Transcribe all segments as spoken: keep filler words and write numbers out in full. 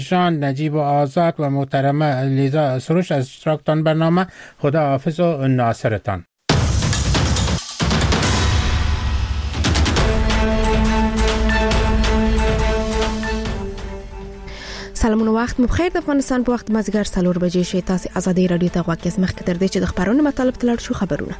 شان نجیب آزاد و محترمه لیزا سروش از اشتراکتان برنامه. خدا حافظ و ناصرتان. سلامونه وخت مو بخیر. د افغانستان په وخت مازیګر څلور بجې شي. تاسو ازادي رادیو ته غواړئ مخکې تر دې چې د خبرونو مطالب تلل شو خبرونه.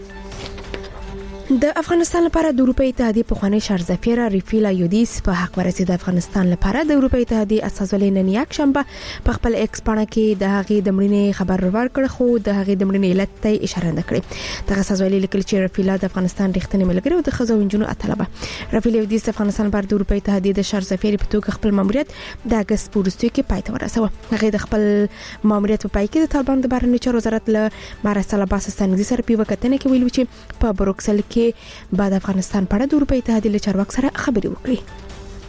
د افغانستان لپاره د اروپאי اتحادیه پخوانی شرزفیر ریفیلا یودیس په حق ورسید. د افغانستان لپاره د اروپאי اتحادیه اساسولې نن یک شنبه په خپل ایکس باندې کې د هغې د مړینې خبر ورکړ، خو د هغې د مړینې علت ته اشاره نه کړې. دغه اساسولې لیکل چې ریفیلا د افغانستان رښتینی ملګری او د ښځو او نجونو اتله ده. ریفیلا یودیس د افغانستان لپاره د اروپאי اتحادیه د شرزفیر په توګه خپل ماموریت د اگست په وروستیو کې پای ته ورساوه. هغې د خپل ماموریت په پای کې د طالبان د بهرنیو چارو وزارت له مارسل عباس ستانکزي سره په وکټنه کې ویل چې په بروکسل کې بعد افغانستان په اړه د اروپאי اتحادیې له چارواکو سره خبرې وکړي.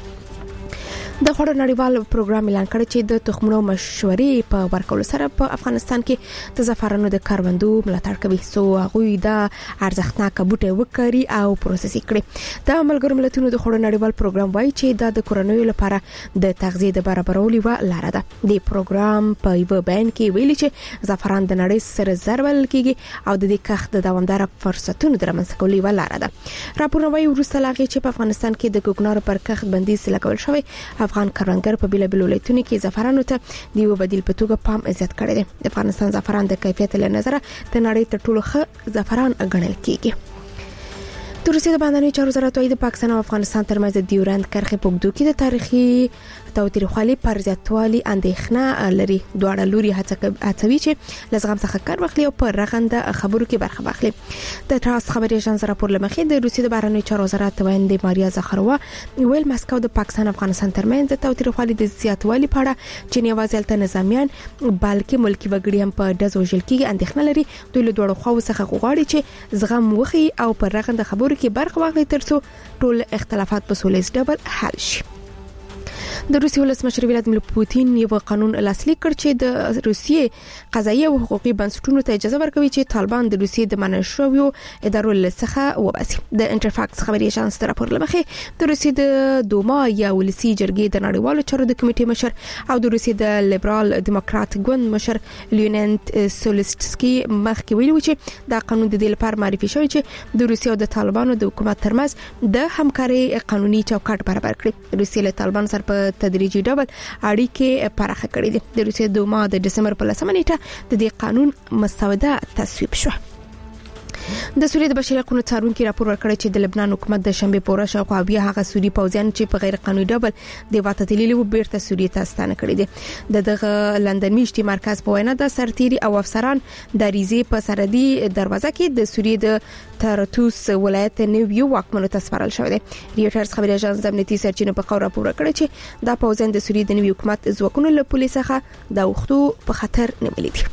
د خوړو نړیوال پروګرام اعلان کړ چې د تخمونو مشورې په ورکولو سره په افغانستان کې د زعفرانو د کاروندو ملاتړ کوي، سو هغه د ارزښتناک بوټي وکړي او پروسس کړي. د ملګرو ملتونو د خوړو نړیوال پروګرام وایي چې دا د کورنیو لپاره د تغذیه د برابرولو و لاره ده. د پروګرام په یو بیان کې ویلي چې زعفران د نړۍ سره زرول کیږي او د دې کښت د دوامدار فرصتونو د رامنځته کولو و لاره ده. راپور وايي وروسته لاغي چې په افغانستان کې د کوکنارو پر کښت بندیز لګول شوی. افغان کروندګر په بیلابیلو ولایتونو کې زعفرانو ته د یو بدیل په توګه پام زیات کړی دی. د افغانستان زعفران د کیفیت له نظره د نړۍ تر ټولو ښه زعفران ګڼل کیږي. د روسیې د بهرنیو چارو وزارت وايي د پاکستان او افغانستان ترمنځ د ډیورند کرښې په اوږدو کې د تاریخي توتریخوالي پر زیاتوالي اندېښنه لري. دواړه لوري هڅوي چې لزغم څخه کار واخلي او په رغنده خبرو کې برخه واخلي. د تراس خبري اژانس راپور لمخې د روسیې د بهرنیو چارو وزارت وایي ماریا زخروا ویل مسکو د پاکستان او افغانستان ترمنځ د توتریخوالي د زیاتوالي په اړه چې نه یوازې الته نظامیان بلکې ملکی وګړي هم په دزو ژل کې اندېښنه لري. دوی له دوړو خواو څخه غواړي چې زغم وخی او په رغنده خبرو کې برخه واخلي ترڅو ټول اختلافات په سولهییز ډول حل شي. د روسیې ولسمشر ولادیمیر پوتین یو قانون لاسلیک کړ چې د روسیې قضایي او حقوقي بنسټونو ته اجازه ورکوي چې طالبان د روسیې د منشورو ادارو لڅخه وباسي. د انټرفاکس خبري اژانس راپور لمخې د روسیې د دوما یا ولسی جرګې د نړیوالو چارو د کمیټې مشر او د روسیې د لیبرال دیموکرات ګوند مشر لیوننت سولستسکي مخکې ویلي چې دا قانون د دې لپاره معرفي شوی چې د روسیې او د طالبانو د حکومت ترمنځ د همکاري قانوني چوکاټ برابر کړي. روسیې له طالبان سره په تدریجي ډول اړیکې پراخه کړې دي. د روسیې دوما د دسمبر په لسمه نیټه د دې قانون مسوده تصویب شو. د سوریې د بشري حقوقو څارونکو راپور ورکړی چې د لبنان حکومت د شنبه پورا شاوخوا بیا هغه سوری پوځیان چې په غیر قانوني ډول د واته تللي وو بیرته سوریې ته ستانه کړی دي. د دغه لندن میشتي مرکز په وینا د سرتيري او افسران د ریزې په سرحدي دروازه کې د سوریې د تارتوس ولایت نیو واکمنو ته سپارل شوی دی. ریوټرز خبري اژانس د امنیتي سرچینو په خبر راپور ورکړی چې دا پوځیان د سوریې د نیو حکومت ځواکونو له پولیسو څخه د وختو په خطر نیولې دي.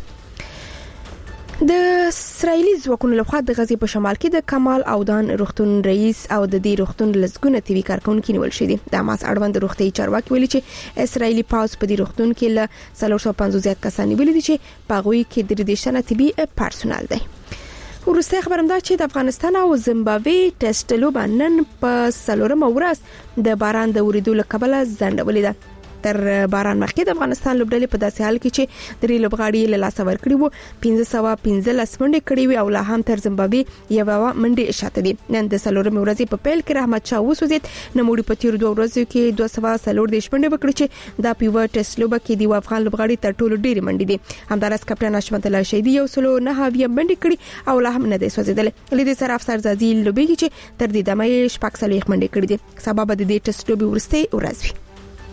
د اسرایلی ځواکونو لخوا د غزې په شمال کې د کمال اودان روغتون رئیس او د دې روغتون لزګونه ټي وي کارکونکو نیول شوی دي. د حماس اړوند روغتي چارواکي ویلي چې اسرایلی پاوز په دې روغتون کې له څلور سوه پنځوس زیات کسان نیولي دي چې په هغوی کې درې دېرش تنه طبي پرسونل دی. ورسته خبرنده چې د افغانستان او زیمبابوې ټیسټ لوبه نن په څلورمه ورځ د باران د وریدو له کبله ځنډولې ده. تر باران مخکې د افغانستان لوبډلې په داسې حال کې چې درې لوبغاړي له لاسه ورکړي وو پنځه سوه پنځلس منډې کړې وي او لا هم تر زیمبابوې یو منډې شاته دي. نن د څلورمې ورځې په پیل کې رحمت شاه وسوځید. نوموړي په تیر دوه ورځو کې دوه سوه څلور دېرش منډې وکړې چې دا په یوه ټیسټ لوبه کې د افغان لوبغاړي تر ټولو ډېرې منډې دي. همداراز کپټان حشمت الله شهیدي یو سلو نه اویا منډې کړې او لا هم نه دی سوځېدلی. له دې سره افسر زازي لوبېږي چې تر دې دمه یې شپږ څلوېښت منډې کړې دي. سبا به د دې ټیسټ لوبې وروستۍ ورځ وي.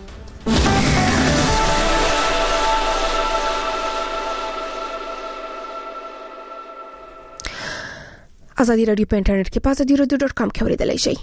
ازادي رادیو په انټرنیټ کې په ازادي رادیو ډاټ کام کې اوریدلای شئ.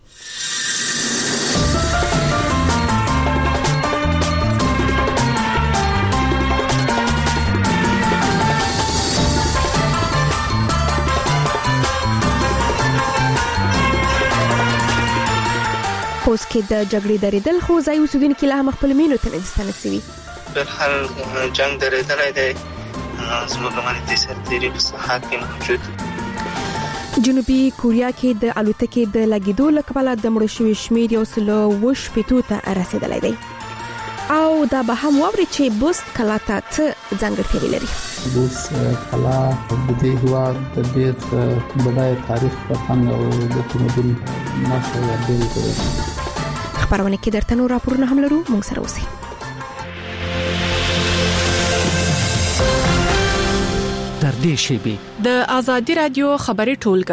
اوس کې د جګړې درېدل خو ځای اوسیدونکو لا هم خپل مینو ته نه ستنسوي. بهر جنگ درېدلای دی زموږ باندې سرتيري په صحت کې موجود. جنوبي کوریا کې د الوتکې د لګیدو لپاره د مړو شویو شمیر یو سل او شپږ ته رسیدلی دی. او دا به هم ووري چې بوست کلا ته څه ځانګړتیاوې لري. بوست کلا د دې هوا د ډېر بډای تاریخ فرهنګ او د تمدن نښه ده. خبرونه کې درته نور راپورونه هم لرو، موږ سره اوسئ. تر دې شیبې د آزادي رادیو خبري ټولګه.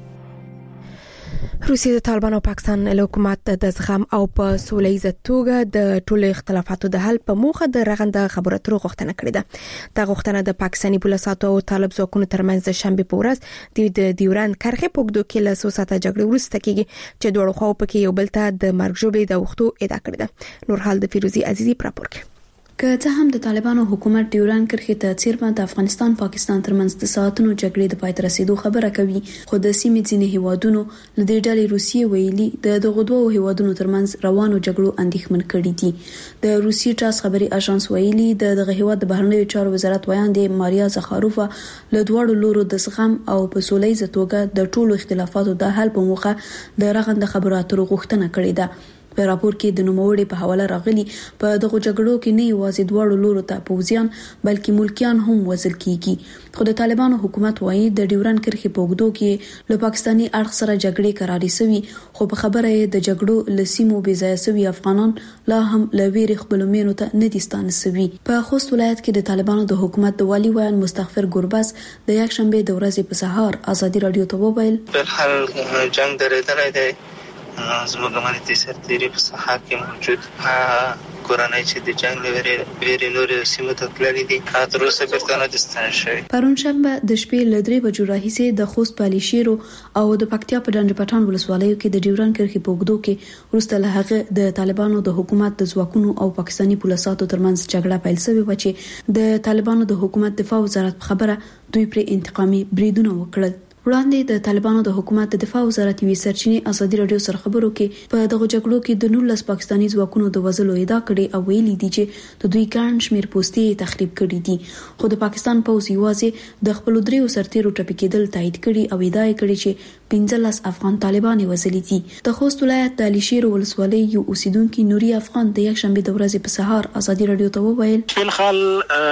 روسیه د طالبان او پاکستان له حکومت د زغم او په سولهییزه توګه د ټولو اختلافاتو د حل په موخه د رغنده خبرو اترو غوښتنه کړې ده. دا غوښتنه د پاکستاني پولیسو او طالب ځواکونو ترمنځ د شنبه په ورځ د ډیورند کرښې په اوږدو کې له څو ساعته جګړې وروسته کېږي چې دوه خواو پکې یو بل ته د مرګ ژوبلې د وختو ادعا کړې ده. نور حال د فیروزي عزیزي راپور کوي. که څه هم د طالبانو حکومت ډیورند کرښې ته څیرمه د افغانستان پاکستان ترمنځ د ساعتونو جګړې د پای ته رسیدو خبره کوي، خو د سیمې ځینې هیوادونو له دې ډلې روسیې ویلي د دغه دوه هیوادونو ترمنځ روانو جګړو اندېښمن کړي دي. د روسیې ټاس خبري اژانس ویلي د دغه هیواد د بهرنیو چارو وزارت ویاندې ماریا زخاروفا له دوړو لورو د زغم او په سولهییزه توګه د ټولو اختلافاتو د حل په موخه د رغنده خبرو اترو غوښتنه کړې ده. په راپور کې د نوموړي په حواله راغلي په دغه جګړو کې نه یوازې دواړو لورو ته پوځیان بلکې ملکیان هم وژل کیږي. خو د طالبانو حکومت وایي د ډیورند کرښې په اوږدو کې له پاکستاني اړخ سره جګړې کراري شوي، خو په خبره یې د جګړو له سیمو بې ځایه شوي افغانان لا هم له ویرې خپلو مینو ته نه دي ستانه شوي. په خوست ولایت کې د طالبانو د حکومت د والي ویان مستغفر ګورباس د یک شنبه د ورځې په سهار آزادي رادیو ته وویل په حال جنگ درېدلی دی، زموږ امنیتي سرتیري په ساحه کې موجود کورنۍ چې د جنگ لري ویرې نور سیمو ته تللي دي، تر اوسه بیرته نه دي ستانه شوي. پرون شنبه د شپې له درې بجو راهیسې د خوست په علیشیرو او د پکتیا په ډنډ پټان ولسوالیو کې د ډیورند کرښې په اوږدو کې وروسته له هغه د طالبانو د حکومت د ځواکونو او پاکستاني پولیسو ترمنځ جګړه پیل شوې و چې د طالبانو د حکومت دفاع وزارت په خبره دوی پر انتقامي بریدونه وکړل. وړاندې د طالبانو د حکومت د دفاع وزارت وی سرچینې ازادي رادیو سره خبرو کې په دغه جګړو کې د نولس پاکستاني ځواکونو د وژلو ادعا کړې او ویلي دي چې د دوی ګڼ شمېر پوستې تخریب کړي دي، خو د پاکستان پوځ یوازې د خپل دریو سرتیرو ټپي کېدل تایید کړي او ادعا کړې چې پنځلس افغان طالبان وژلي دي. د خوست ولایت د علیشیر ولسوالۍ یو اوسیدونکو نوري افغان د یک شنبه د ورځې په سهار آزادي رادیو ته وویل په خل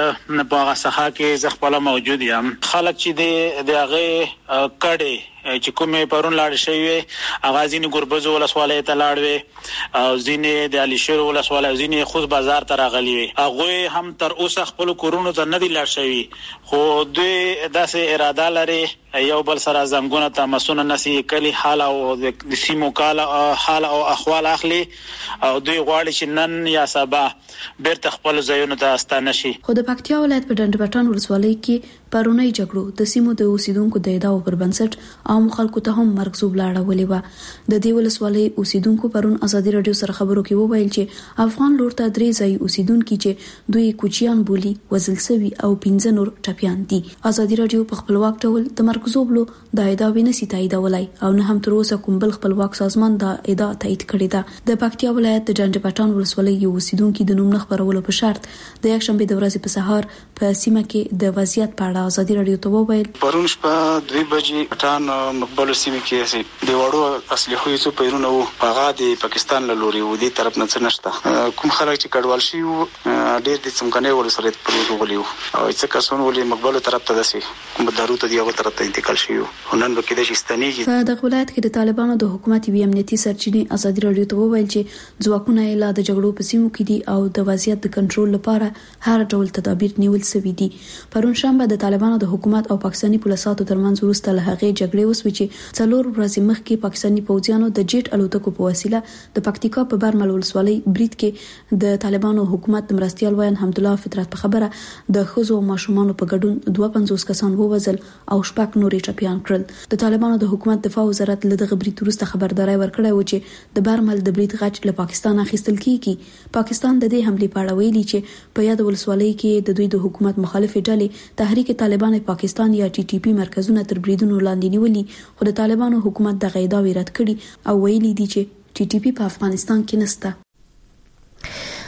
نه باغه ساحه کې ز خپل موجود یم، خلک چې د دغه کډه چې کومې پرون لاړ شوی اغازین ګوربز ولسوالۍ ته لاړ وي او ځینې د علیشیر ولسوالۍ ځینې خوست بازار ته راغلي وي، هغه هم تر اوسه خپل کورونو ته نه دی لاړ شوی، خو دوی داسې اراده لري یو بل سره زنګونه ته مسونه نسی کلی حال او د سیمو کال حال او احوال اخلي او دوی غواړي چې نن یا سبا بیرته خپل ځایونو ته ستانه شي. خو د پکتیا ولایت په ډنډ پټان ولسوالۍ کې پرونی جګړو د سیمو د اوسیدونکو د ادعاو پر بنسټ عام خلکو ته هم مرګ لاړه ولې و. د دې ولسوالۍ اوسیدونکو پرون آزادي رادیو سره خبرو کې وویل چې افغان لور ته درې ځای اوسیدونکو چې دوی کوچیان بولی وزل سوي او پنځه نور ټپيان دي. آزادي رادیو په خپلواک ډول د مرګ زوبلو د ادعا نسی تاییدولای او نه هم تر اوسه کوم بل خپلواک سازمان د ادعا تایید کړی ده. د پکتیا ولایت د ډنډ پټان ولسوالۍ یو اوسیدونکو د نوم نه خبرولو په شرط د یک شنبه د ورځې په سهار په سیمه کې د وضعیت په اړه آزادي رادیو ته وویل پرون شپه دوه بجې پټان مقبل سیمه کې د وړو اصلي خو یې پیرونه وو، هغه د پاکستان له لوري ودی طرف نه نشته، کوم خلک چې کډوال شي ډېر د څمکنه ولسره پروت وغلیو او څه کسون ولې مقبل طرف ته دسي کوم دارو ته دیغه طرف ته انتقال شي ونن به کې د شستنیږي. په دغه ولایت کې د طالبانو د حکومت وی امنیتي سرچینې آزادي رادیو ته وویل چې ځواکونه یې لا د جګړو په سیمو کې دي او د وضعیت د کنټرول لپاره هر ډول تدابیر نیول شوي دي. پرون شنبه د طالبانو د حکومت او پاکستاني پولیسو ترمنځ وروسته له هغې جګړې وسوي چې څلور ورځې مخکې پاکستاني پوځیانو د جیټ الوتکو په وسیله د پکتیکا په برمل ولسوالۍ برید کې د طالبانو حکومت د مرستيال ویان حمدالله فطرت په خبره د خزو او ماشومان په ګډون دوه پنځوس کسان ووژل او شپږ نورې ټپيان کړل. د طالبانو د حکومت دفاع وزارت له دغه برید وروسته خبرداري ورکړه و چې د برمل د برید غچ له پاکستان اخیستل کیږي. پاکستان د دې حمله په اړه ویلي چې په یاد ولسوالۍ کې د دوی د حکومت مخالفه ډلې تحریک طالبان پاکستان یا ټي ټي پی مرکزونه تر بریدونو لاندې نیولي، خو د طالبانو حکومت د غیدا ویرات کړي او ویلي دي چې ټي ټي پی په افغانستان کې نشته.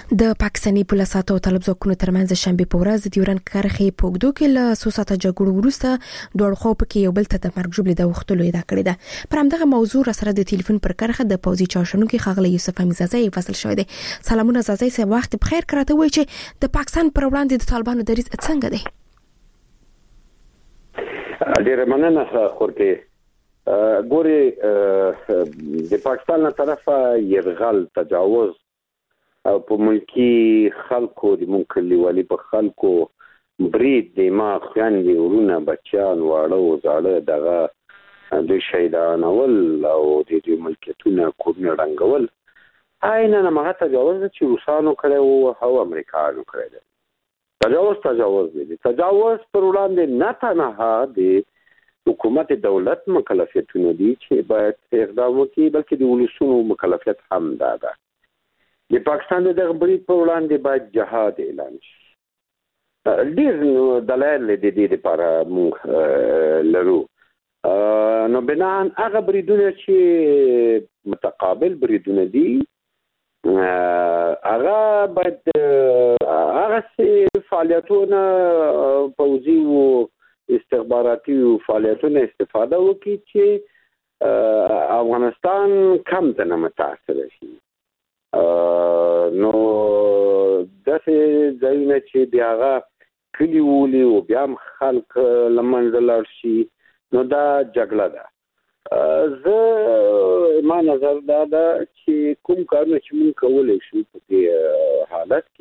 د پاکستاني پولیسو طالب ځواکونو ترمنځ شنبه په ورځ د ډیورن کرښې په اوږدو کې له څو ساعته جګړو وروسته دوه خو په کې یو بل ته د مرګ ژوبلې د وختلو ادعا کړې ده. پر همدغه موضوع را سره د ټلیفون پر کرښه د پوزي چاشنونکو خغله یوسف امیزازی فصل شوی دی. سلامونه زازی سه وخت بخیر کراته وای چې د پاکستان پر وړاندې د طالبانو دریځ څنګه دی؟ ډیره مننه خورته ګوري د پاکستان له طرفه يرغل تجاوز او په ملکی خلکو د منکلیوالي په خلکو برید د ما خويندې ورونه بچیان واړه زاړه دغه د شهیدان اول او د دې ملکیتونه کورنه رنگول آینه نه مغه تجاوز چې روسانو کړو او امریکایانو کړو. تجاوز تجاوز دی تجاوز پر وړاندې نه تنها د حکومت دولت مکلفیتونه دي چې باید اقدام وکړي بلکې د ولسونو مکلفیت هم ده. د پاکستان د غبرید په وړاندې باید جهاد اعلان شي. ډیر دلایل د دې لپاره موږ لرو. نو بنان هغه بریدونه چې متقابل بریدونه دي هغه باید هغه فعالیتونه پوځي او استخباراتي فعالیتونه استفاده وکړي چې افغانستان کم نه متاثر شي. نو داسې ځایونه چې بیا هغه کلی ولي او بیا خلک لمنځه لاړ شي نو دا جګړه ده. زه ما نظر دا ده چې کوم کارونه چې موږ کولی شو په دې حالت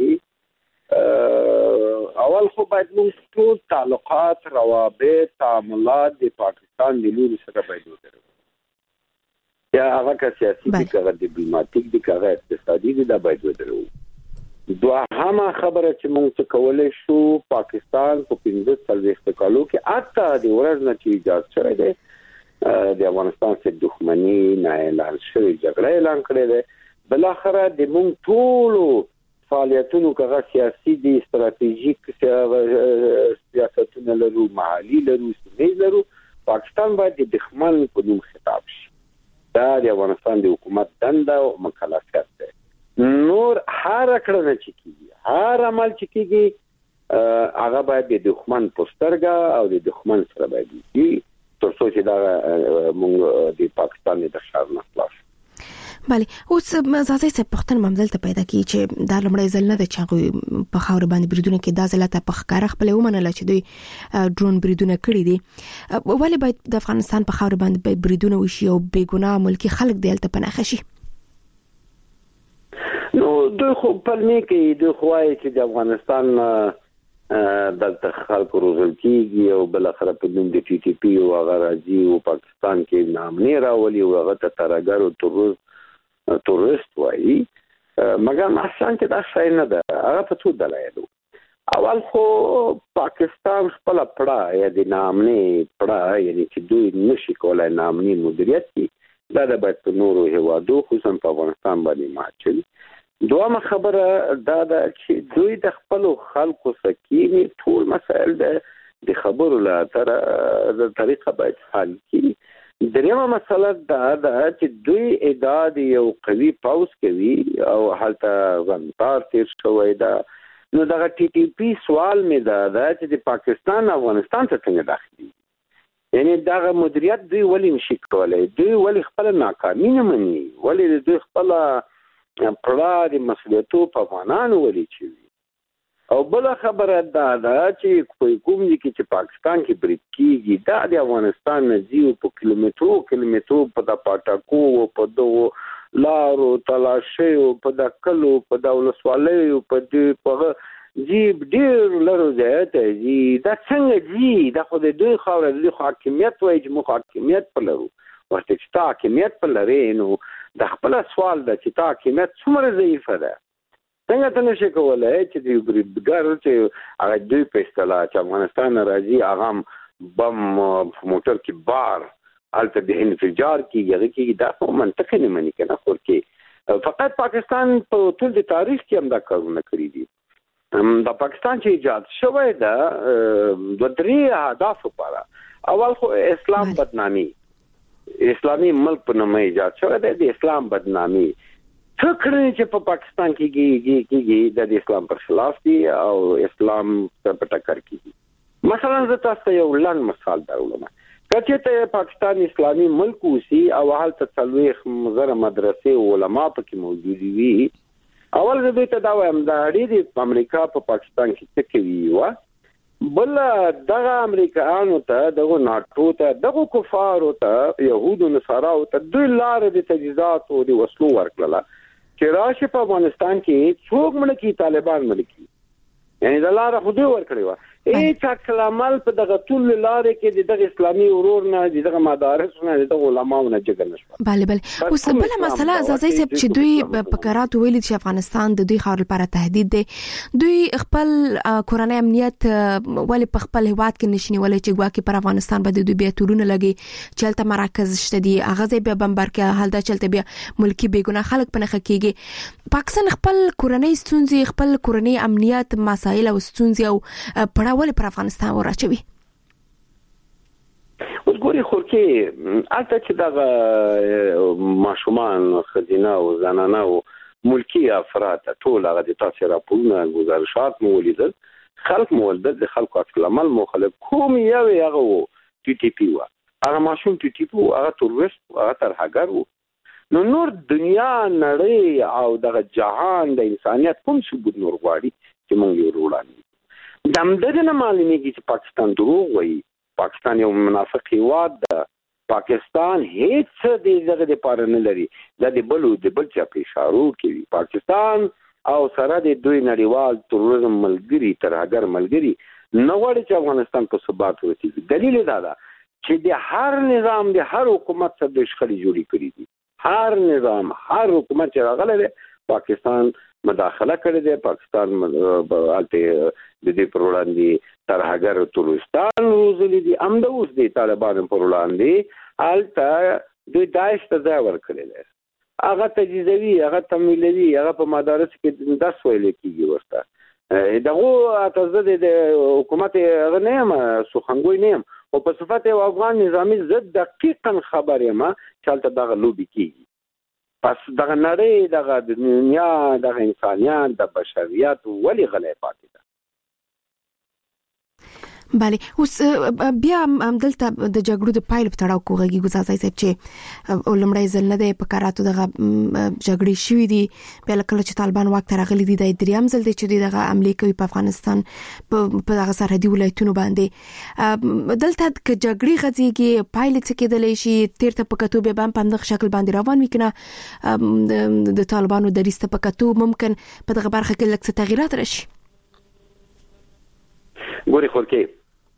کې اول خو باید موږ ټول تعلقات روابط تعاملات د پاکستان د لوري سره باید وکړو. یا هغه که سیاسي دي که ډیپلوماټیک دي که هغه اقتصادي دي دا باید ودرو. دوهمه خبره چې موږ څه کولی شو پاکستان په پنځه څلوېښت کالو کې حتی د ورځ نه چې ایجاد شوی دی د افغانستان سره دښمني نه اعلان شوې جګړه اعلان کړې ده. بالاخره د موږ ټولو فعالیتونو که هغه سیاسي دي استراتیژیک سیاستونه لرو محلي لرو سیمه لرو پاکستان باید د دښمن په نوم خطاب شي. دا د افغانستان د حکومت دنده او مکلفیت ده. نور هر کړنه چې کیږي هر عمل چې کیږي هغه باید د دښمن پوسترګه او د دښمن سره باید وي تر څو چې دا موږ د پاکستان د شر نه خلاص. بله اوس زازی سه پختن ممدل ته پیدا کی چې دا لمړی ځل نه د چاغو په خاور باندې بریدونه کې دا ځل ته په ښکار خپل ومنل چې دوی ډرون بریدونه کړی دي ولی باید د افغانستان په خاور باندې بریدونه وشي او بیګناه ملکی خلک دلته پناه شي؟ نو دوی خو پلمې کې دوی خوای چې د افغانستان دلته خلک روزل کیږي او بل اخر په نوم د ټي ټي پی او هغه راځي او پاکستان کې نامنې راولي او هغه ته ترګر او تروز تورست وایي مګر مثلا چې دا شای نه ده هغه په څو دلایلو. اول خو پاکستان خپل پړه یا د نامنې پړه یعنی چې دوی نشي کولای نامنې مدیریت کړي دا د باید په نورو هیوادو خصوصا په افغانستان باندې ماچل. دوامه خبره دا ده چې دوی د خپل خلکو سکینی ټول مسائل د خبرو له تر د طریقه باید حل کړي. دریمه مسله دا ده چې دوی اعداد یو قوي پاوس کوي او حالت غنطار تیر شوی دا نو دا ټي ټي پی سوال می دا ده چې د پاکستان افغانستان ته څنګه داخلي یعنی دا مدیریت دوی ولی نشي کولای دوی ولی خپل ناکامي نه مني ولی دوی خپل پړه د مسؤلیتو په افغانانو ولی چي او بل خبره دا ده چې کوم دي چې پاکستان کې برید کیږي دا د افغانستان نزیو په کیلومترو کیلومترو په د پټاکو او په دغه لارو تلاشیو په د کلو په د ولسوالیو په د په جیب ډیر لرو ځای جی دا څنګه جی دا خو د دوی خاور د حاکمیت وایي چې مو حاکمیت په لرو ورته چې تا حاکمیت په لري نو د خپل سوال د چې تا حاکمیت څومره ضعیفه ده څنګه ته نشي کولای چې د بریدګر چې هغه دوی په اصطلاح چې افغانستان راځي هغه بم موټر کې بار البته د انفجار کې هغه کې دا منطق نه مني کنه خو کې فقط پاکستان په ټول د تاریخ کې هم دا کارونه کړی دي. د پاکستان چې ایجاد شوی دا د درې اهداف لپاره اول خو اسلام بدنامي اسلامي ملک په نوم ایجاد شوی دی د اسلام بدنامي څه کړنې چې په پاکستان کې کېږي کېږي د اسلام پر خلاف دي او اسلام په ټکر کېږي. مثلا زه تاسو یو لنډ مثال درولم. کله چې پاکستان اسلامي ملک وسی او هلته څلوېښت زره مدرسې او علما پکې موجود وي، اول زه دوی ته دا وایم دا اړیدي امریکا په پاکستان کې څه کوي و بل دغه امریکایانو ته دغه ناتو ته دغه کفارو ته يهودو نصاراو ته دوی لار د تجهیزات او د وسلو ورکړه چې راشه په افغانستان کې څوک مړ کی طالبان مړ کی، یعنی د لار خو دوی ورکړي و. هیڅ عکس العمل په دغه ټول لارې کې دغه اسلامي ورور نه دغه مدارس نه دغه علماو نه جګړه نشو. bale bale اوس بل مسله ازازي سب چې دوی په قرارات ویل چې افغانستان د دوی خاور لپاره تهدید دی، دوی خپل کورنۍ امنیت ولې په خپل هواد کې نشنی ولې چې ګواکې پر افغانستان باندې دوی بیا تورونه لګي چلته مراکز شته دي هغه ځای بیا بمبار کې حال دا چلته بیا ملکی بیګونه خلک په نخ کېږي. پاکستان خپل کورنۍ ستونزې خپل کورنۍ امنیت مسایل او ستونزې او پړاو ولې پر افغانستان ورچوي؟ اوس ګوري خو کې البته چې دا ماشومان خزینه او زنانه او ملکی افراد ټول هغه د تاسو راپورونه گزارشات مو ولیدل، خلک مو ولدل د خلکو عکس العمل مخالف کوم یو هغه ټي ټي پی و هغه ماشوم ټي ټي پی هغه تروریست هغه ترهګر و. نو نور دنیا نړۍ او دغه جهان د انسانيت کوم ثبوت نور غواړي چې موږ یې وروړو. دمدغه نه معلومیږي چې پاکستان دروغ وایي، پاکستان یو منافق هیواد ده، پاکستان هیڅ دغه د پاره نه لري د بلو د بل چا په اشارو کوي. پاکستان او سره د دوی نړیوال تروریزم ملګری ترهګر ملګری نه غواړي چې افغانستان په ثبات ورسیږي. دلیل دا ده چې د هر نظام د هر حکومت سره د شخړې جوړې کړې دي، هر نظام هر حکومت چې راغلی دی پاکستان مداخله کړې ده، پاکستان الته د دې پر وړاندې ترهګر تروریستان روزلي دي، امده اوس د طالبانو پر وړاندې الته دوی داعش ته ځای ورکړی دی، هغه تجهیزوي هغه تمویلوي هغه په مدارس کې درس ویل کېږي ورته دغه تاسو د حکومت هغه نه یم سخنګوی نه یم او په صفت یو افغان نظامی زد دقیقاً خبر یم چې الته دغه لوبي کېږي. پس دغه نړۍ دغه دنیا دغه انسانيان د بشریت ولې غلې پاتې ده. bale اوس بیا دلته د جګړو د پایل په تړاو کوغږي ګزاسای صاحب چې ولمړی ځل نه دی په کاراتو دغه جګړې شوې دي بیا کله چې طالبان واک ته راغلي دي د دریم ځل دی چې دغه عملي کوي په افغانستان په دغه سرحدي ولایتونو باندې دلته ک جګړې غځيږي پایل څه کېدلی شي تیرته په کتو به په همدغه شکل باندې روان وي کنه د طالبانو د ریسته په کتو ممکن په دغه برخه کې لږ څه تغیرات راشي. ګوري خو کې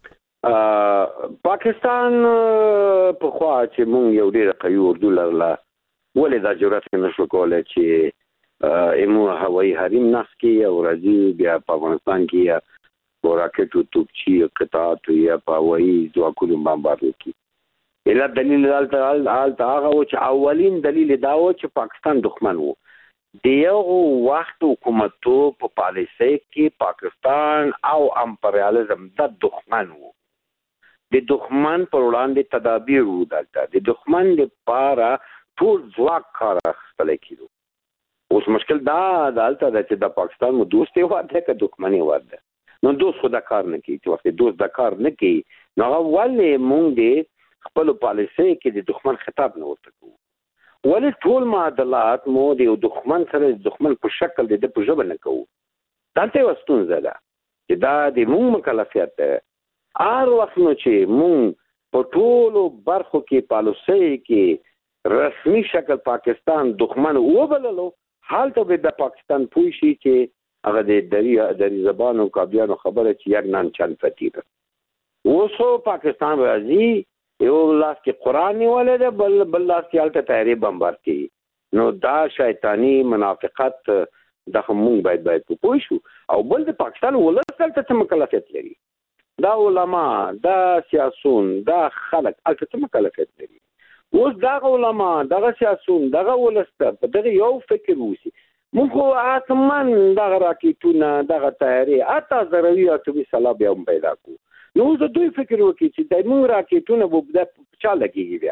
پاکستان په خوا چې مونږ یو ډېر قوي اردو لرله ولې دا جرأت نشو کولای چې ایمو هوایي حریم نصب کړي او راځي بیا په افغانستان کې یا په راکټو توپچي قطعات یا په هوایي ځواکونو بمبار وکړي. اله دلیل دلته هغه و چې اولین دلیل دا و چې پاکستان دښمن و. د یو وخت حکومتو په پالیسۍ کې پاکستان او امپریالیزم د دښمن و. د دښمن پر وړاندې تدابیر وو، دلته د دښمن لپاره ټول ځواک کار اخیستلی کېدو. اوس مشکل دا دلته ده چې د پاکستان مو دوست هېواد دی که دښمن هېواد دی. نو دوست خو دا کار نه کوي، چې وخت دوست دا کار نه کوي نو هغه ولې مونږ د خپلو پالیسۍ کې د دښمن خطاب نه ورته کوو؟ ولې ټول معادلات مو د یو دښمن سره د دښمن په شکل د ده په ژبه نه کوو؟ دلته یوه ستونزه ده چې دا د مونږ مکلفیت دی. هر وخت نو چې مونږ په ټولو برخو کې پالیسۍ کې رسمي شکل پاکستان دښمن وبللو هلته به د پاکستان پوه شي چې هغه د دری دری زبانو کابلیانو خبره چې یک نان چند فتیره. اوس پاکستان راځي یو لاس کې قرآن نیولې ده بل بل لاس کې هلته طیارې بمبار کوي. نو دا شیطانی منافقت دغه مونږ باید باید پوه شو. او بل د پاکستان ولس هلته څه مکلفیت لري؟ دا علما دا سیاسون دا خلک هلته څه مکلفیت لري؟ اوس دغه علما دغه سیاسون دغه ولس ته په دغه یو فکر وشي مونږ خو آسمان دغه راکېټونه دغه طیارې حتی ضروي اتومي سلاح بیا هم پیدا کړو. نو اوس د دوی فکر وکړي چې د مونږ راکېټونه به چا لګېږي بیا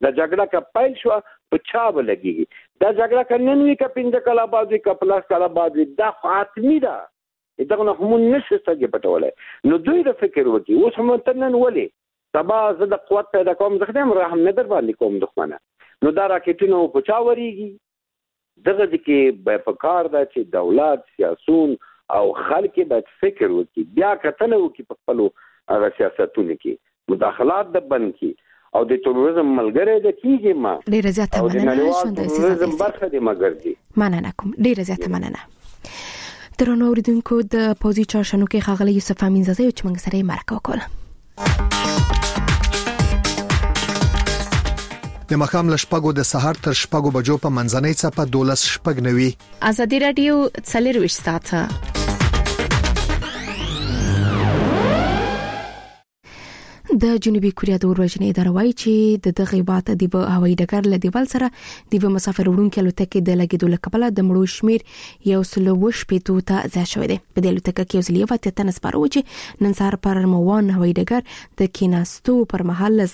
دا جګړه کا پایل شو په چا ولګي دا جګړه کنن وی ک پنځه کلا بعد وی ک پلاس کلا بعد دا حتمی ده دا نه هم نشي څنګه پټولای نو دوی د فکر وکي اوس هم تنن ولي سبا زه د قوت پیدا کوم زه خدام رحم نه در باندې کوم دښمنه نو دا راکټونو په چا وریږي دغه کې به پکار دا چې دولت سیاسون او خلک به فکر وکړي بیا کتنه وکړي په خپل هغه سیاستونه کې مداخلات د بند کې او د تروریزم ملګری د کیږي ما ډیر زیاته مننه شوم د تروریزم برخه دی مګر دی مننه کوم ډیر زیاته مننه ترنو اوریدونکو د پوزي چارشنو کې خاغلی یوسف امین زاده چې موږ سره مرکه وکړه د مخام لشپګو د سحر تر شپګو بجو په منځنۍ صفه دولس شپګ نوي ازادي رادیو څلرويش ساعته د جنوبي کوریا د اورژنې اداره وايي چې د دغه بات د هوایي ډګر له دیوال سره د مسافر وړونکو الوتکې د لګیدو لپاره د مړو شمیر یو سل وش پېټو ته ځای شوی دی په دې الوتکه کې وزلیه وته تنس پارو چې نن سهار پر موان هوایي ډګر د کیناستو پر مهال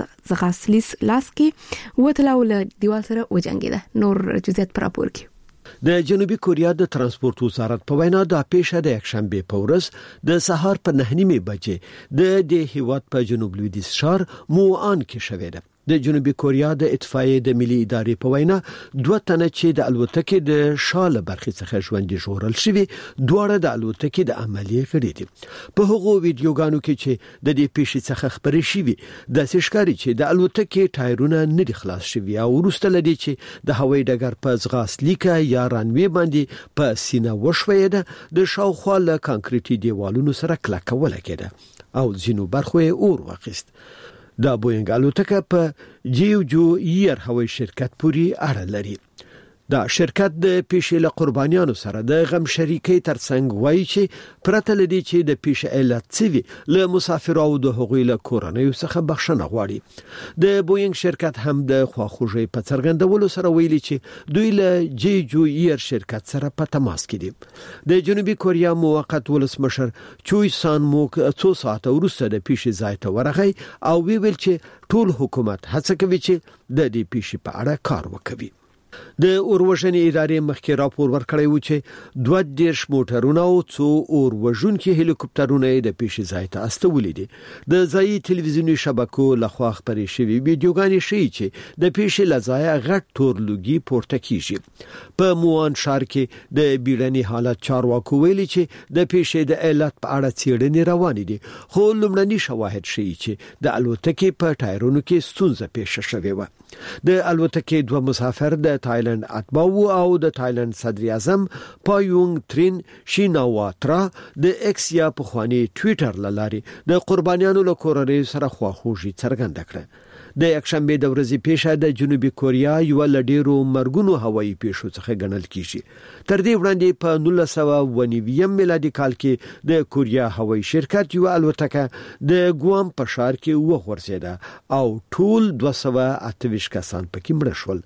زغاسلیس لاس کې وتلاو له دیوال سره وجنګیده نور جزئیات پر راپور کې د جنوبي کوریا د ترانسپورت وزارت په وینا د پیښه د یکشنبه په ورځ د سهار په نه نیمه بجې د د هیواد په جنوب لویدیځ شهر موان کې شوې ده د جنوبي کوریا د اطفائیې د ملي ادارې په وینا دوه تنه چې د الوتکې د شاله برخې څخه ژوند ژغورل شوی دواړه د الوتکې د عملیې غړي دي په هغو ویډیوګانو کې چې د دې پیښې څخه خبرې شوي د سشکاري چې د الوتکې ټایرونه نه دي خلاص شوي او وروسته لدی چې د هوایي ډګر په ځغاسلیکه یا رانوي باندې په سینه وشوي ده د شاوخوا له کانکریټي دیوالونو سره کلکه ولګیده او ځینو برخو یې اور واخیست دا بوینګ الوتکه په جیو جو ایر هوایي شرکت پوري اړه لري دا شرکت د پیښې له قربانیانو سره د غم شریکي ترڅنګ وایي چې پرته لدی چې د پیښې علت څه له مسافرو او د حقوقي له کورنۍ څخه بخښنه غواړي د بوینګ شرکت هم د خواخوږي په څرګندولو سره ویلي چې دوی له جی جو ایر شرکت سره په تماس کې دي د جنوبي کوریا موقت ولسمشر چوي سان موک څو ساعت وروسته د پیښې ځای ته ورغی او ویل چې ټول حکومت هڅه کوي چې د دې پیښې په اړه کار وکړي د اوروژنې ادارې مخکې راپور ورکړی و چې دوه دیرش موټرونه او څو اوروژونکي هلیکوپټرونه د پیښې ځای ته استولي دي د ځایي ټلویزیوني شبکو لخوا خبرې شوې ویډیوګانې ښیي چې د پیښې له ځایه غټ تور لوګي پورته کیږي په موان ښار کې د بیړني حالت چارواکو ویلي چې د پیښې د علت په اړه څېړنې روانې دي خو لومړني شواهد ښیي چې د الوتکې په ټایرونو کې ستونزه پیښه شوې و د الوتکې دوه مسافر د تایلند اتباو او د تایلند صدر اعظم پایونګ ترین شیناواترا د ایکس یا په خواني ټوئیټر لاري د قربانیانو له کورنۍ سره خواخوږي څرګنده کړه د یکشنبه د ورځې پیښه د جنوبي کوریا یو لډیرو مرګونو هوایي پیښو څخه ګڼل کیږي تر دې وړاندې په نولس سوه اوه نوي میلادي کال کې د کوریا هوایي شرکت یو الوتکه د ګوام په ښار کې وغورځیده او ټول دوه سوه اته ویشت کسان پکې مړه شول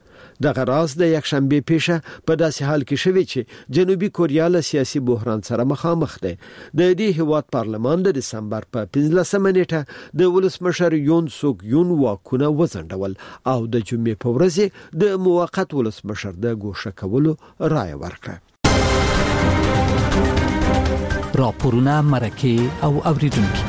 دغه راز د یکشنبه پیښه په داسې حال کې شوی چې جنوبي کوریا له سیاسي بحران سره مخامخ ده د دې هیواد پارلمان د دسمبر په پنځلسمه نیټه د ولسمشر یون سوک یون واکونه وزندول او د جمعې په ورځ د موقت ولسمشر د ګوښه کولو رائے ورکړه راپورونه مرکه او اوریدونکو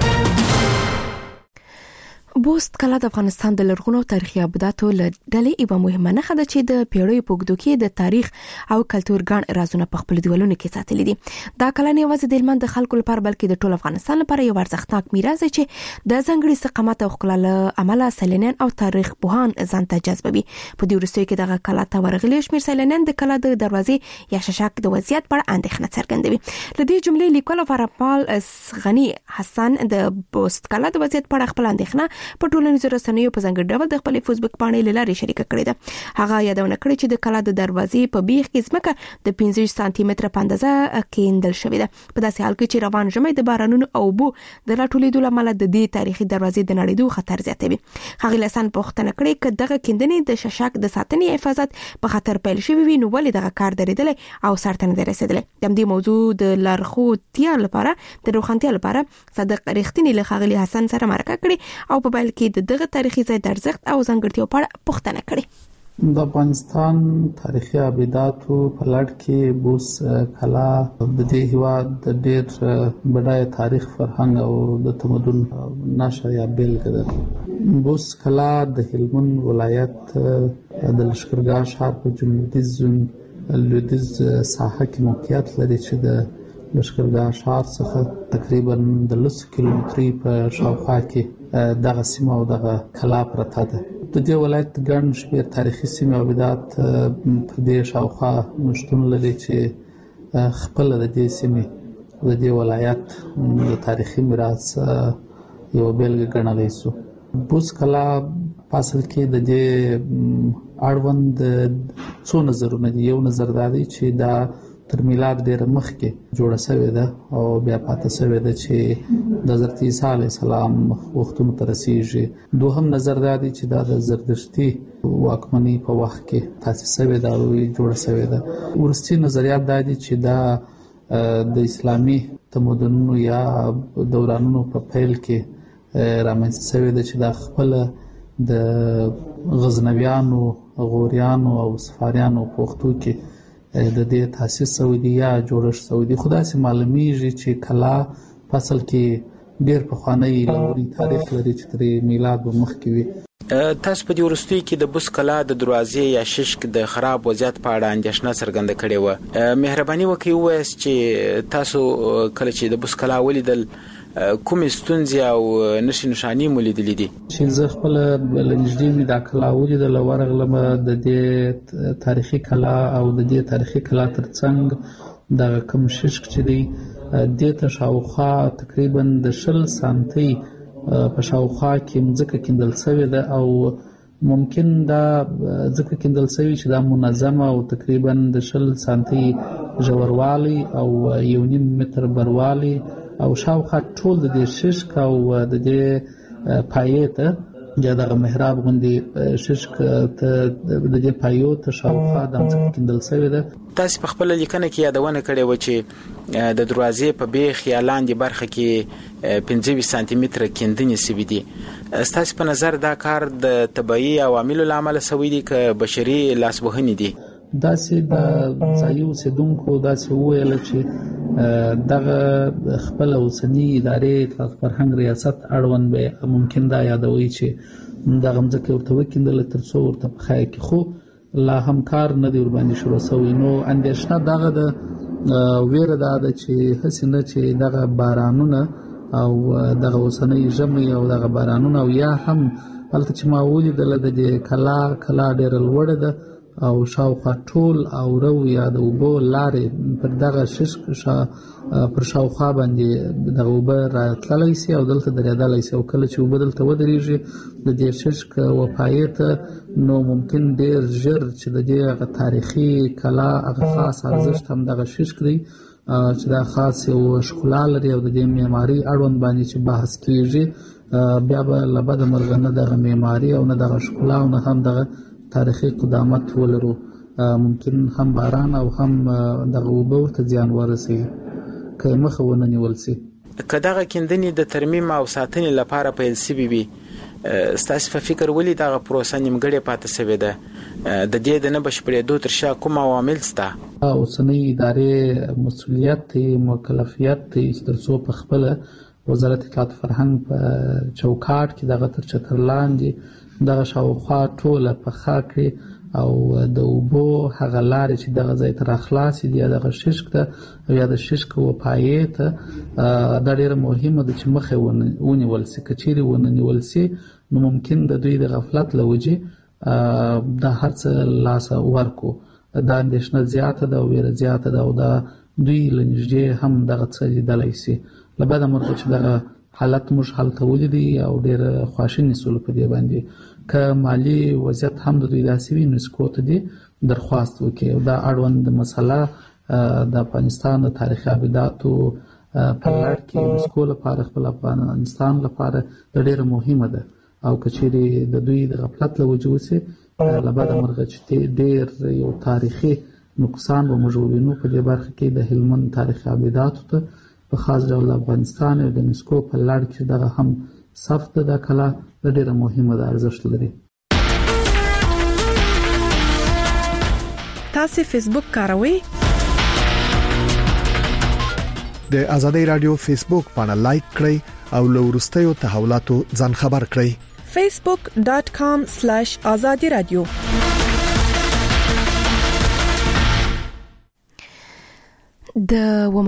بوست کلا د افغانستان د لرغونو تاریخي ابداتو له ډلې یوه مهمه نښه ده چې د پیړیو په اوږدو کې د تاریخ او کلتور ګڼ رازونه په خپلو دیوالونو کې ساتلي دي دا کلا نه یوازې د هلمند د خلکو لپاره بلکې د ټول افغانستان لپاره یو ارزښتناک میراث دی چې د ځانګړي استقامت او ښکلا له امله سیلانیان او تاریخ پوهان ځان ته جذبوي په دې وروستیو کې دغه کلا ته ورغلي شمېر سیلانیان د کلا د دروازې یا ششک د وضعیت په اړه اندېښنه څرګندوي له دې جملې لیکوال فرپال غني حسن د بوست کلا د وضعیت په اړه خپل اندېښنه په ټولنیزو رسنیو په ځانګړي ډول د خپل فیسبوک پاڼې له لارې شریکه کړې ده هغه یادونه کړې چې د کلا د دروازې په بیخ کې ځمکه د پنځه سانتي متره په اندازه کیندل شوې ده په داسې حال کې چې روان ژمی د بارانونو او اوبو د راټولېدو له امله د دې تاریخي دروازې د نړېدو خطر زیاتوي هغې له حسن پوښتنه کړې که دغه کیندنې د ششک د ساتنې حفاظت په خطر پیل شوي وي نو ولې دغه کار درېدلی او سر ته نه دی رسېدلی د همدې موضوع د لارښودتیا لپاره د روښانتیا لپاره صادق رښتیني له ښاغلي حسن سره مرکه کړې او په موبایل کې د دغه تاریخي ځای د ارزښت او ځانګړتیاو په اړه پوښتنه کړې. د افغانستان تاریخي ابداتو په لړ کې بوس کلا د دې هیواد د ډېر بډای تاریخ، فرهنګ او د تمدن نښه یا بیلګه ده. بوس کلا د هلمند ولایت د لښکرګاه ښار په جنوبي لویدیځ ساحه کې موقعیت لري چې د لښکرګاه ښار څخه تقریبا د لس کیلومتري په شاوخوا کې دغه سیمه او دغه کلا پرته ده. د دې ولایت ګڼ شمېر تاریخي سیمې او ابدات په دې شاوخوا شتون لري چې خپل د دې سیمې د دې ولایت د تاریخي میراث یو بیلګه ګڼلی سو. بوس کلا په اصل کې د دې اړوند څو نظرونه دي. یو نظر دا دی چې دا تر میلاد ډېر مخکې جوړه شوې ده او بیا پاتې شوې ده چې د حضرت عیسی علیه السلام وختونو ته رسیږي. دوهم نظر دا دی چې دا د زردشتي واکمنۍ په وخت کې تاسیس شوې ده او جوړه شوې ده. وروستي نظریات دا دي چې دا د اسلامي تمدنونو یا دورانونو په پیل کې رامنځته شوې ده چې دا خپله د غزنویانو، غوریانو او صفاریانو په وختو کې د دې تاسیس سعودي یا جوړښت سعودي. خو داسې معلومیږي چې کلا په اصل کې ډېر پخوانی لرغونی تاریخ لري چې تر میلاد مخکې وي. تاسو په دې وروستي کې د بوس کلا د دروازې یا ششک د خراب وضعیت په اړه اندېښنه څرګنده کړې وه. مهرباني وکړئ ووایاست چې تاسو کله چې د بوس کلا ولیدل کومې ستونزې او نښې نښانې مو لیدلې دي؟ چې زه خپله له نږدې مې دا کلا ولیدله، ورغلم د دې تاریخي کلا او د دې تاریخي کلا تر څنګ دغه کوم ششک چې دی دې ته شاوخوا تقریبا د شل سانتۍ په شاوخوا کې مځکه کیندل شوې ده او ممکن دا ځکه کیندل شوې چې دا منظمه او تقریبا د شل سانتۍ ژوروالی او یو نیم متر بروالی او شاوخوا ټول د دې ششک او د دې پایې ته یا دغه محراب غوندې ششک ته د دې پایو ته شاوخوا د ځمکې کیندل شوې ده. تاسو په خپل لیکنه کې یادونه کړې و چې د دروازې په بیخ یا لاندې برخه کې پنځه ویشت سانتي متره کیندنې شوي دي. ستاسو په نظر دا کار د طبیعي عواملو له امله شوی دی که بشري لاسوهنې دي؟ داسې د ځایي اوسېدونکو داسې وویل چې دغه خپل اوسني ادارې اطلاعات فرهنګ ریاست اړوند به ممکن دا یادوي چې دغه مځکه ورته وکیندله تر څو ورته په خای کې، خو لا هم کار نه دی ورباندې شروع شوی. نو اندېښنه دغه د ویره دا ده چې هسې نه چې دغه بارانونه او دغه اوسنۍ ژمي او دغه بارانونه او یا هم هلته چې ما ولیدله د دې کلا کلا ډېره لوړه ده او شاوخوا ټول او رو یا د اوبو لارې پر دغه ششک شا پر شاوخوا باندې دغه اوبه راتللی سي او دلته درېدلی سي او کله چې اوبه دلته ودرېږي د دې ششک وپایې ته نو ممکن ډېر ژر چې د دې هغه تاریخي کلا هغه خاص ارزښت هم دغه ششک دی چې دا خاص یو ښکلا لري او د دې معماري اړوند باندې چې بحث کېږي بیا به له بده مرغه نه دغه معماري او نه دغه ښکلا او نه هم دغه تاریخي قدامت ولرو. ممکن هم باران او هم دغه اوبه ورته زیان ورسوي که مخه ونه نیول سي. که دغه کیندنې د ترمیم او ساتنې لپاره پیل شوي وي، ستاسو په فکر ولې دغه پروسه نیمګړې پاتې شوې ده؟ د دې د نه بشپړېدو تر شا کوم عوامل شته؟ اوسنۍ ادارې مسؤلیت دی، مکلفیت دی چې تر څو په خپله وزارت اطلاعات فرهنګ په چوکاټ کې دغه تر چتر لاندې دغه شاوخوا ټوله پخه کړي او د اوبو هغه لارې چې دغه ځای ته راخلاصې دي یا دغه ششک ته او یا د ششک وپایې ته دا ډېره مهمه ده چې مخه ونیول سي. که چیرې ونه نیول سي نو ممکن د دوی د غفلت له وجې دا هر څه لاسه ورکو. دا اندېښنه زیاته ده او ویره زیاته ده او دا دوی له نږدې هم دغه څه لیدلی سي. له بده مرغه چې دغه حالت موږ هلته ولیدی او ډېر خواشیني سولو په دې باندې. که مالی وضعیت هم د دوی داسې وي نو سکو ته دې درخواست وکړي او دا اړوند مسله د افغانستان د تاریخي ابداتو په لړ کې د سکو لپاره خپل افغانستان لپاره ډېره مهمه ده او که چیرې د دوی د غفلت له وجې وسي له بده مرغه چې ډېر یو تاریخي نقصان به موږ ووینو په دې برخه کې د هلمند تاریخي ابداتو ته په خاص ډول افغانستان او د یونسکو په لړ کې دغه هم ثبت د کلا ډېره مهمه ده، ارزښت لري. تاسو فیسبوک کاروئ؟ د ازادي رادیو فیسبوک باندې لایک کړئ او له وروستیو تحولاتو ځان خبر کړئ. facebook dot com slash azadi radio. د